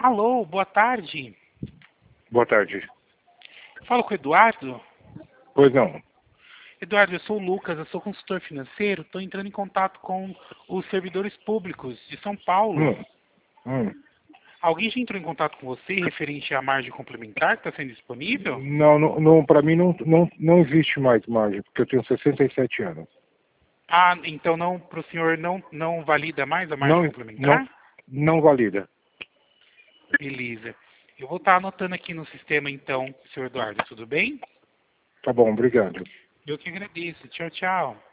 Alô, boa tarde. Boa tarde. Falo com o Eduardo. Pois não. Eduardo, eu sou o Lucas, eu sou consultor financeiro. Estou entrando em contato com os servidores públicos de São Paulo. Hum. Alguém já entrou em contato com você referente à margem complementar que está sendo disponível? Não, para mim não existe mais margem, porque eu tenho 67 anos. Ah, então não, para o senhor não valida mais a margem complementar? Não valida. Beleza. Eu vou estar anotando aqui no sistema então, senhor Eduardo, tudo bem? Tá bom, obrigado. Eu que agradeço. Tchau, tchau.